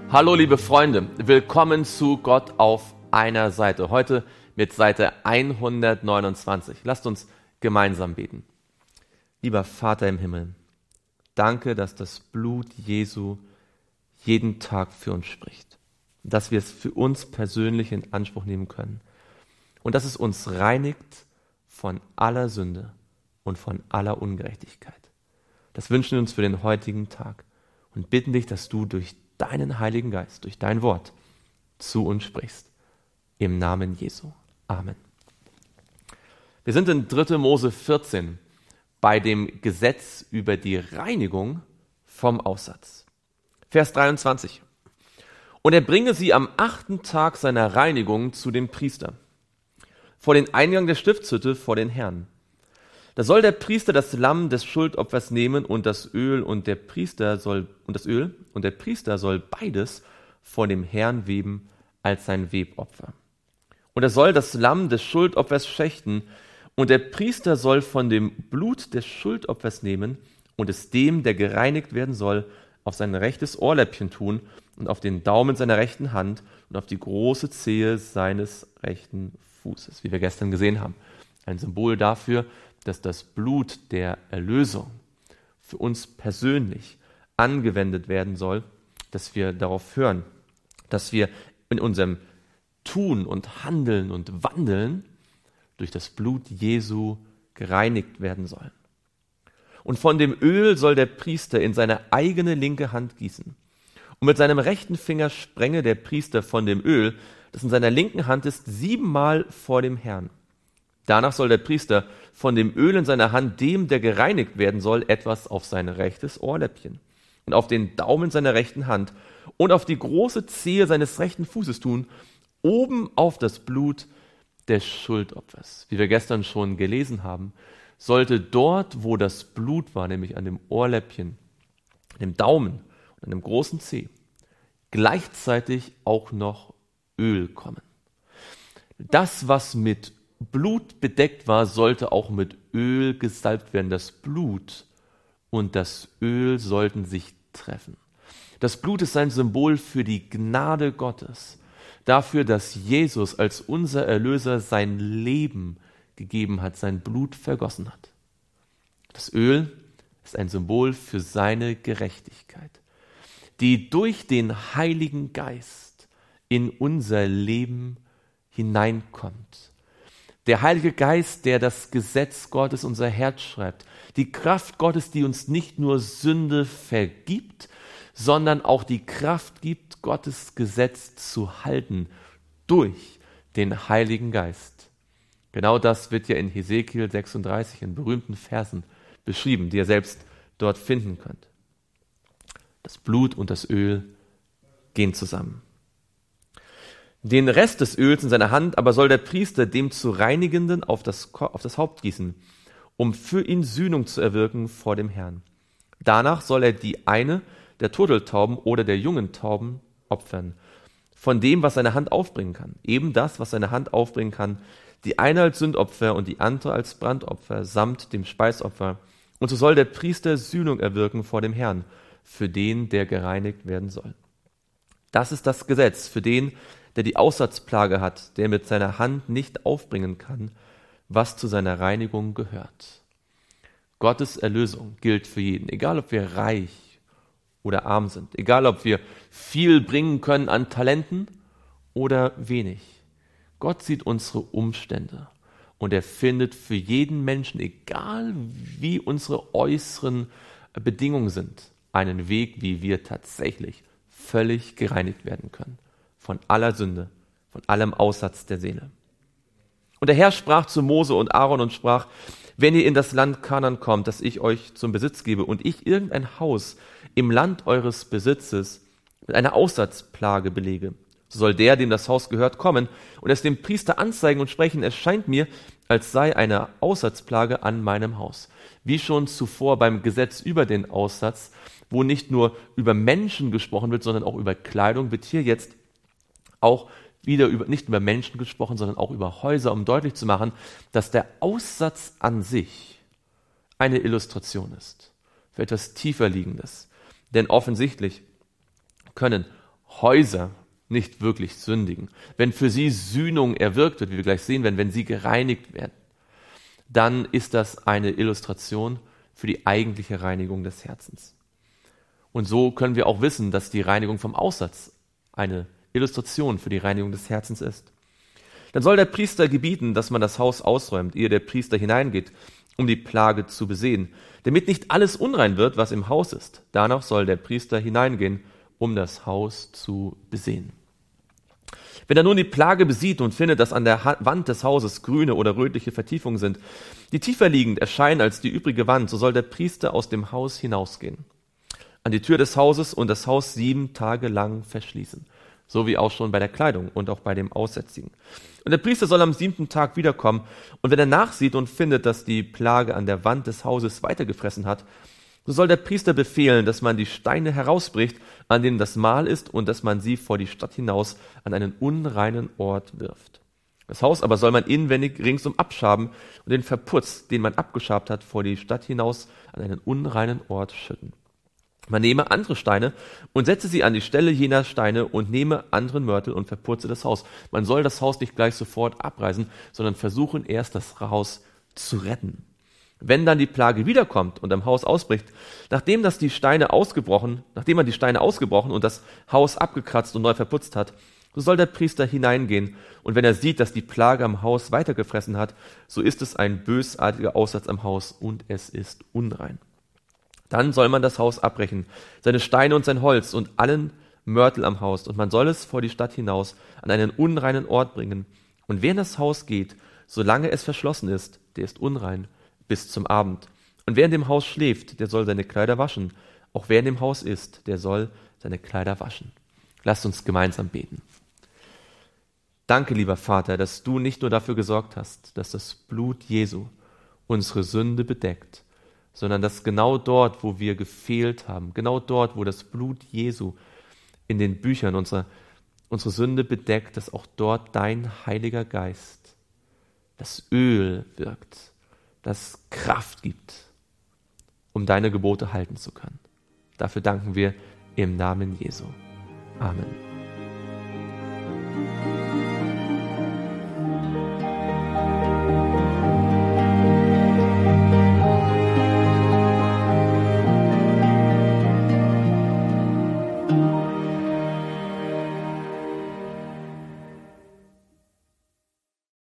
Hallo liebe Freunde, willkommen zu Gott auf einer Seite. Heute mit Seite 129. Lasst uns gemeinsam beten. Lieber Vater im Himmel, danke, dass das Blut Jesu jeden Tag für uns spricht. Dass wir es für uns persönlich in Anspruch nehmen können. Und dass es uns reinigt von aller Sünde und von aller Ungerechtigkeit. Das wünschen wir uns für den heutigen Tag und bitten dich, dass du durch deinen Heiligen Geist, durch dein Wort zu uns sprichst. Im Namen Jesu. Amen. Wir sind in 3. Mose 14 bei dem Gesetz über die Reinigung vom Aussatz. Vers 23. Und er bringe sie am 8. Tag seiner Reinigung zu dem Priester, vor den Eingang der Stiftshütte vor den Herrn. Da soll der Priester das Lamm des Schuldopfers nehmen und das Öl und der Priester soll beides vor dem Herrn weben als sein Webopfer. Und er soll das Lamm des Schuldopfers schächten und der Priester soll von dem Blut des Schuldopfers nehmen und es dem, der gereinigt werden soll, auf sein rechtes Ohrläppchen tun und auf den Daumen seiner rechten Hand und auf die große Zehe seines rechten Fußes, wie wir gestern gesehen haben. Ein Symbol dafür, dass das Blut der Erlösung für uns persönlich angewendet werden soll, dass wir darauf hören, dass wir in unserem Tun und Handeln und Wandeln durch das Blut Jesu gereinigt werden sollen. Und von dem Öl soll der Priester in seine eigene linke Hand gießen. Und mit seinem rechten Finger sprenge der Priester von dem Öl, das in seiner linken Hand ist, 7-mal vor dem Herrn. Danach soll der Priester von dem Öl in seiner Hand dem, der gereinigt werden soll, etwas auf sein rechtes Ohrläppchen und auf den Daumen seiner rechten Hand und auf die große Zehe seines rechten Fußes tun, oben auf das Blut des Schuldopfers. Wie wir gestern schon gelesen haben, sollte dort, wo das Blut war, nämlich an dem Ohrläppchen, an dem Daumen und an dem großen Zeh, gleichzeitig auch noch Öl kommen. Das, was mit Blut bedeckt war, sollte auch mit Öl gesalbt werden. Das Blut und das Öl sollten sich treffen. Das Blut ist ein Symbol für die Gnade Gottes, dafür, dass Jesus als unser Erlöser sein Leben gegeben hat, sein Blut vergossen hat. Das Öl ist ein Symbol für seine Gerechtigkeit, die durch den Heiligen Geist in unser Leben hineinkommt. Der Heilige Geist, der das Gesetz Gottes unser Herz schreibt. Die Kraft Gottes, die uns nicht nur Sünde vergibt, sondern auch die Kraft gibt, Gottes Gesetz zu halten durch den Heiligen Geist. Genau das wird ja in Hesekiel 36 in berühmten Versen beschrieben, die ihr selbst dort finden könnt. Das Blut und das Öl gehen zusammen. Den Rest des Öls in seiner Hand aber soll der Priester dem zu Reinigenden auf das Haupt gießen, um für ihn Sühnung zu erwirken vor dem Herrn. Danach soll er die eine der Turteltauben oder der jungen Tauben opfern, von dem, was seine Hand aufbringen kann. Eben das, was seine Hand aufbringen kann, die eine als Sündopfer und die andere als Brandopfer, samt dem Speisopfer. Und so soll der Priester Sühnung erwirken vor dem Herrn, für den, der gereinigt werden soll. Das ist das Gesetz für den, der die Aussatzplage hat, der mit seiner Hand nicht aufbringen kann, was zu seiner Reinigung gehört. Gottes Erlösung gilt für jeden, egal ob wir reich oder arm sind, egal ob wir viel bringen können an Talenten oder wenig. Gott sieht unsere Umstände und er findet für jeden Menschen, egal wie unsere äußeren Bedingungen sind, einen Weg, wie wir tatsächlich völlig gereinigt werden können. Von aller Sünde, von allem Aussatz der Seele. Und der Herr sprach zu Mose und Aaron und sprach: Wenn ihr in das Land Kanaan kommt, das ich euch zum Besitz gebe, und ich irgendein Haus im Land eures Besitzes mit einer Aussatzplage belege, so soll der, dem das Haus gehört, kommen und es dem Priester anzeigen und sprechen: Es scheint mir, als sei eine Aussatzplage an meinem Haus. Wie schon zuvor beim Gesetz über den Aussatz, wo nicht nur über Menschen gesprochen wird, sondern auch über Kleidung, wird hier jetzt auch wieder nicht über Menschen gesprochen, sondern auch über Häuser, um deutlich zu machen, dass der Aussatz an sich eine Illustration ist für etwas tiefer Liegendes. Denn offensichtlich können Häuser nicht wirklich sündigen, wenn für sie Sühnung erwirkt wird, wie wir gleich sehen werden, wenn sie gereinigt werden, dann ist das eine Illustration für die eigentliche Reinigung des Herzens. Und so können wir auch wissen, dass die Reinigung vom Aussatz eine Illustration für die Reinigung des Herzens ist. Dann soll der Priester gebieten, dass man das Haus ausräumt, ehe der Priester hineingeht, um die Plage zu besehen, damit nicht alles unrein wird, was im Haus ist. Danach soll der Priester hineingehen, um das Haus zu besehen. Wenn er nun die Plage besieht und findet, dass an der Wand des Hauses grüne oder rötliche Vertiefungen sind, die tiefer liegend erscheinen als die übrige Wand, so soll der Priester aus dem Haus hinausgehen, an die Tür des Hauses und das Haus 7 Tage lang verschließen, so wie auch schon bei der Kleidung und auch bei dem Aussätzigen. Und der Priester soll am 7. Tag wiederkommen, und wenn er nachsieht und findet, dass die Plage an der Wand des Hauses weitergefressen hat, so soll der Priester befehlen, dass man die Steine herausbricht, an denen das Mal ist, und dass man sie vor die Stadt hinaus an einen unreinen Ort wirft. Das Haus aber soll man inwendig ringsum abschaben und den Verputz, den man abgeschabt hat, vor die Stadt hinaus an einen unreinen Ort schütten. Man nehme andere Steine und setze sie an die Stelle jener Steine und nehme anderen Mörtel und verputze das Haus. Man soll das Haus nicht gleich sofort abreißen, sondern versuchen erst, das Haus zu retten. Wenn dann die Plage wiederkommt und am Haus ausbricht, nachdem man die Steine ausgebrochen und das Haus abgekratzt und neu verputzt hat, so soll der Priester hineingehen, und wenn er sieht, dass die Plage am Haus weitergefressen hat, so ist es ein bösartiger Aussatz am Haus und es ist unrein. Dann soll man das Haus abbrechen, seine Steine und sein Holz und allen Mörtel am Haus, und man soll es vor die Stadt hinaus an einen unreinen Ort bringen. Und wer in das Haus geht, solange es verschlossen ist, der ist unrein bis zum Abend. Und wer in dem Haus schläft, der soll seine Kleider waschen. Auch wer in dem Haus ist, der soll seine Kleider waschen. Lasst uns gemeinsam beten. Danke, lieber Vater, dass du nicht nur dafür gesorgt hast, dass das Blut Jesu unsere Sünde bedeckt, sondern dass genau dort, wo wir gefehlt haben, genau dort, wo das Blut Jesu in den Büchern unsere Sünde bedeckt, dass auch dort dein Heiliger Geist, das Öl wirkt, das Kraft gibt, um deine Gebote halten zu können. Dafür danken wir im Namen Jesu. Amen.